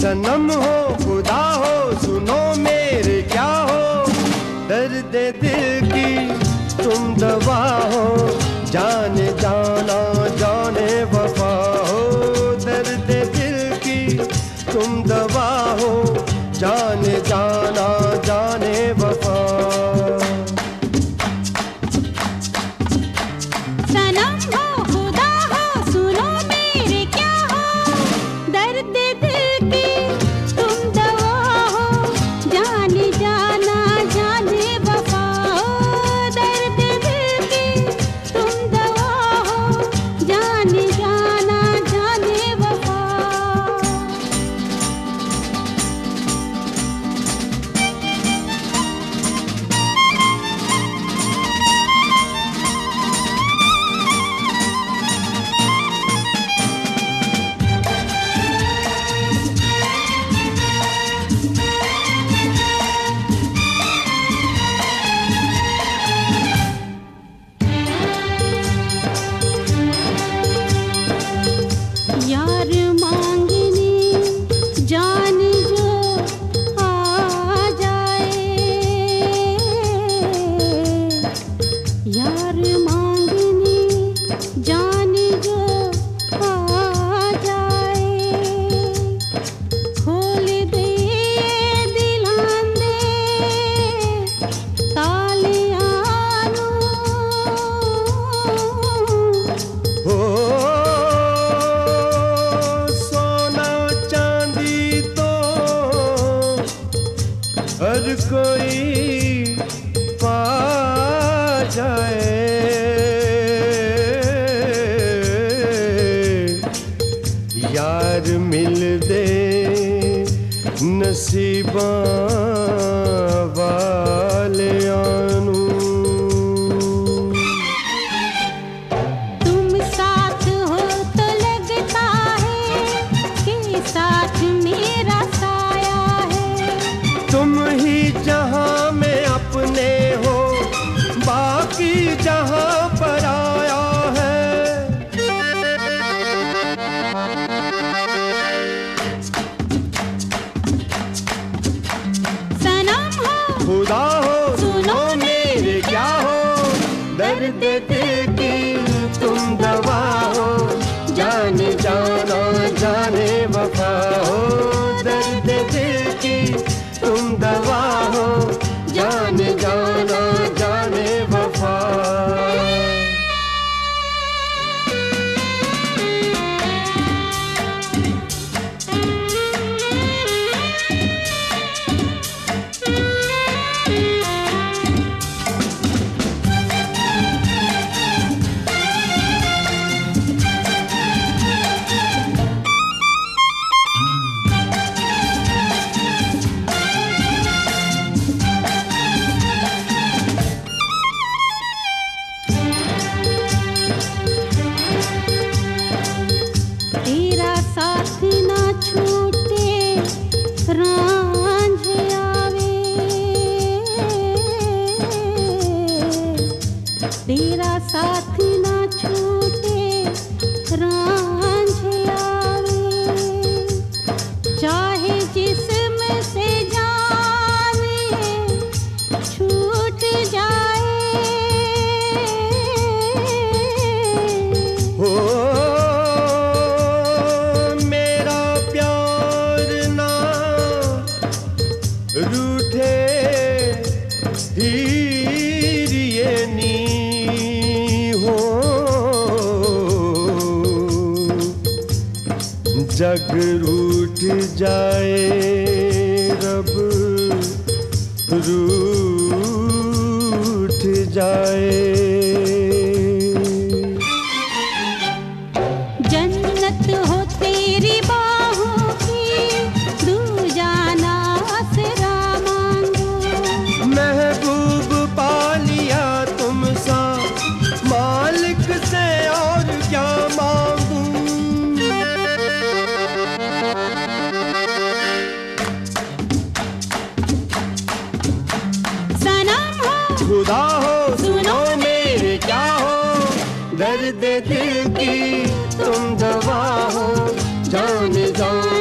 सनम हो खुदा हो सुनो मेरे क्या हो, दर्द दिल की तुम दवा हो, जाने जाना जाने वफा हो, दर्द दिल की तुम दवा हो, जाने जाना जाने वफा। सनम हो खुदा हो सुनो मेरे क्या हो, दर्द दिल की तुम दवा हो, जाने जाना जाने वफा हो, दर्द दिल की तुम दवा हो, जाने जाना जाने वफा। यार मांगने जान जो आ जाए, यार मांगने जान जो आ जाए, खोल दे दिलान दे तालियां हो सोना चांदी तो हर कोई पा जाए, यार मिल दे नसीबा वालियां नू। तुम साथ हो तो लगता है कि साथ मेरा साया है, तुम ही जहां में अपने हो बाकी जहां पर आया है। सनम हो खुदा हो सुनो मेरे क्या हो, दर्द दिल की तुम दवा हो, जाने जाना जाने वफा हो, दर्द दिल की तुम दवा हो, जाने जाना जाने वफा। तेरा साथ ना छूटे रांझ आवे, तेरा साथ ना छूटे रांझ आवे, चाहे जिस्म से जाने छूट जाए, हो मेरा प्यार ना रूठे हीरिए नी हो, जग रूठ जाए रब रूठ जाए। जन्नत हो तेरी बाहों की दूजाना आसरा मांगो, महबूब पा लिया तुम सा मालिक से और क्या मांगूं। सनम हो खुदा हो सुनो मेरे क्या हो, दर्द दिल की तुम दवा हो, जाने जान